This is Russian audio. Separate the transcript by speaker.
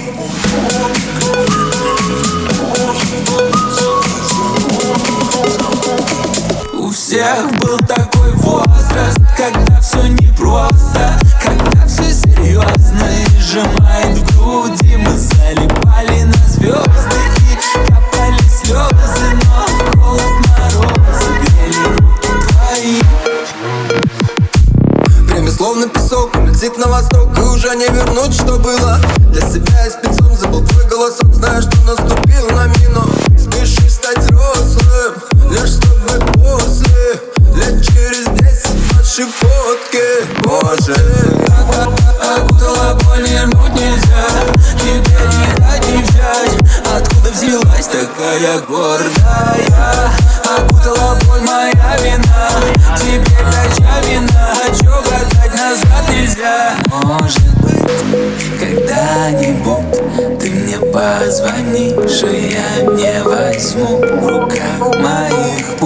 Speaker 1: У всех был такой возраст, когда все непросто, когда все серьезно и сжимает в груди. Мы залипали на звезды и капали слезы, но в холод мороза грели руки твои.
Speaker 2: Время словно песок летит на восток, и уже не вернуть, что было. Для себя я спецом забыл твой голосок, зная, что наступил на мину. Спеши стать взрослым, лишь чтобы после лет через 10 наши фотки. Боже,
Speaker 1: окутала боль, вернуть нельзя, теперь не дать не взять. Откуда взялась такая гордая? Окутала боль, моя вина, теперь дача вина. Чё гадать, назад нельзя. Может быть, когда-нибудь ты мне позвонишь, и я не возьму в руках моих